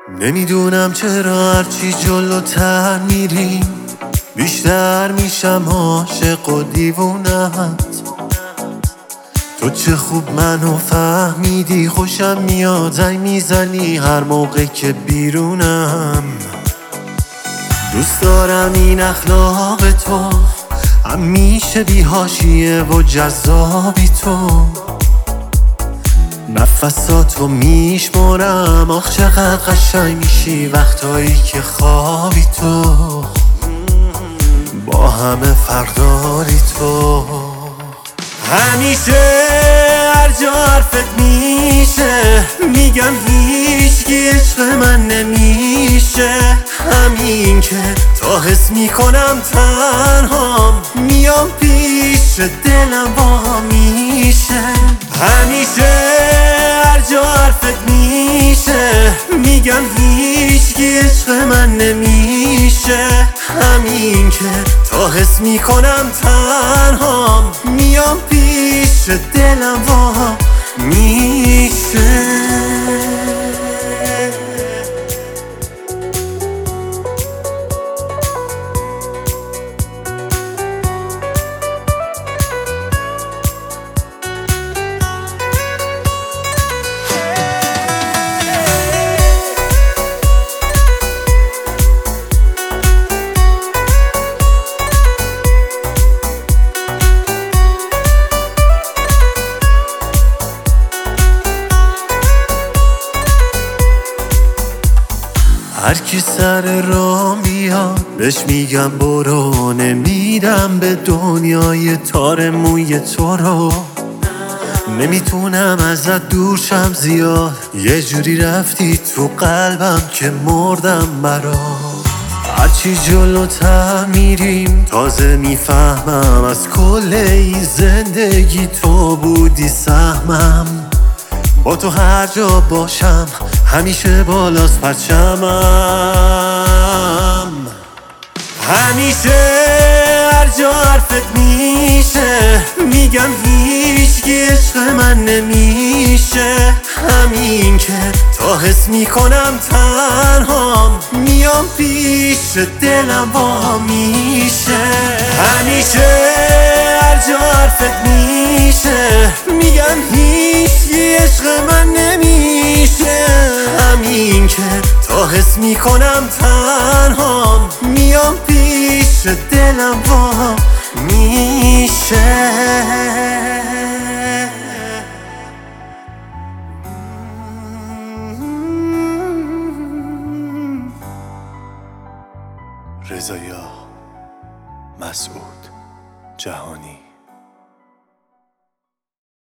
نمیدونم چرا هرچی جلوتر میریم بیشتر میشم عاشق و دیوونت. تو چه خوب منو فهمیدی، خوشم میاد زنگ میزنی هر موقع که بیرونم. دوست دارم این اخلاق تو، همیشه بی حاشیه و جذابی تو. نفساتو میشمارم، آخ چقدر قشنگ میشی وقتایی که خوابی تو. با همه فرق داری تو، همیشه هر جا حرفت میشه میگم هیچکی عشق من نمیشه. همین که تا حس میکنم تنهام میام پیش دلم با میشه. همیشه هر جا حرفت میشه میگم هیچکی عشق من نمیشه. همین که تا حس میکنم تنهام میام پیش دلم وا میشه. هر کی سر راه میاد بهش میگم برو، نمیدم به دنیای تار موی تو رو. نمیتونم ازت دور شم زیاد، یه جوری رفتی تو قلبم که مردم برات. هرچی جلوتر میریم تازه میفهمم از کل این زندگی تو بودی سهمم. با تو هر جا باشم همیشه بالاست پرچمم. همیشه هر جا حرفت میشه میگم هیچکی عشق من نمیشه. همین که تا حس میکنم تنهام میام پیش دلم وا میشه. همیشه هر جا حرفت میشه میگم هیچکی عشق من نمیشه. همین که تا حس میکنم تنهام میام پیش دلم وا میشه. رضایا مسعود جهانی.